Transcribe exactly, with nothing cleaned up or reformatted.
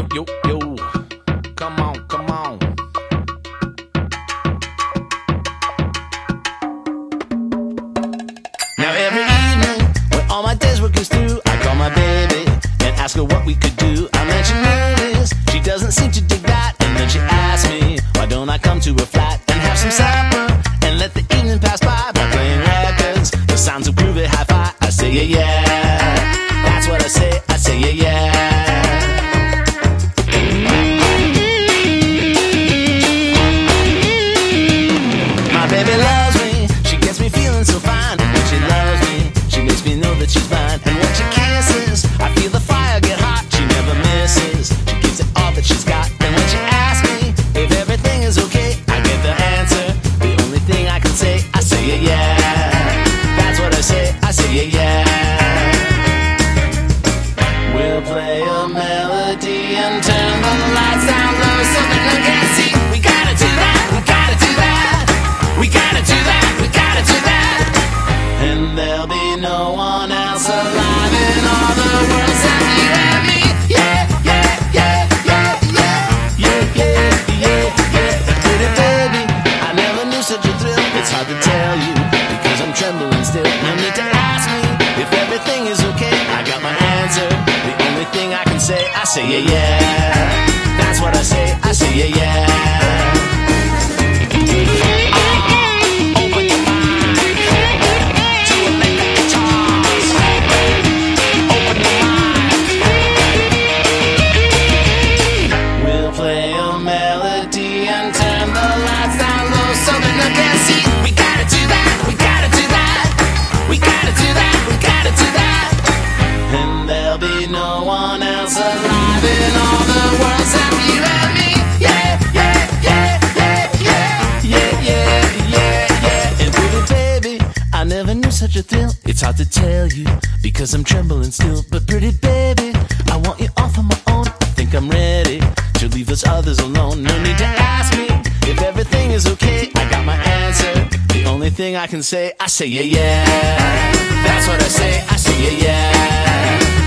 Yo, yo, come on, come on. Now every evening, when all my days work is through, I call my baby and ask her what we could do. I mention movies, she doesn't seem to dig that, and then she asks me, why don't I come to her flat and have some supper and let the evening pass by by playing records, the sounds of groovy hi-fi. I say yeah, yeah, that's what I say, I say yeah, yeah. Baby loves me, she gets me feeling so fine. When she loves me, she makes me know that she's mine. And when she kisses, I feel the fire get hot. She never misses, she gives it all that she's got. And when she asks me if everything is okay, I get the answer, the only thing I can say, I say yeah, yeah. That's what I say, I say yeah, yeah. We'll play a melody and turn the lights down low so that no one can see. We gotta do that, we gotta do that. We gotta do that, we gotta do that. And there'll be no one else alive in all the world except you and me. Yeah, yeah, yeah, yeah, yeah, yeah, yeah, yeah, yeah. Pretty baby, I never knew such a thrill. It's hard to tell you, because I'm trembling still. No need to ask me if everything is okay. I got my answer, the only thing I can say, I say yeah, yeah. That's what I say, I say yeah, yeah. No one else alive in all the world except you and me. Yeah, yeah, yeah, yeah, yeah, yeah, yeah, yeah, yeah. And pretty baby, I never knew such a thrill. It's hard to tell you, because I'm trembling still. But pretty baby, I want you all for my own. I think I'm ready to leave us others alone. No need to ask me if everything is okay. I got my answer, the only thing I can say, I say yeah, yeah. That's what I say, I say yeah, yeah.